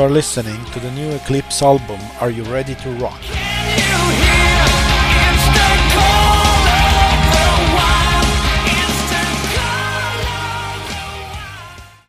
are listening to the new Eclipse album, Are You Ready to Rock?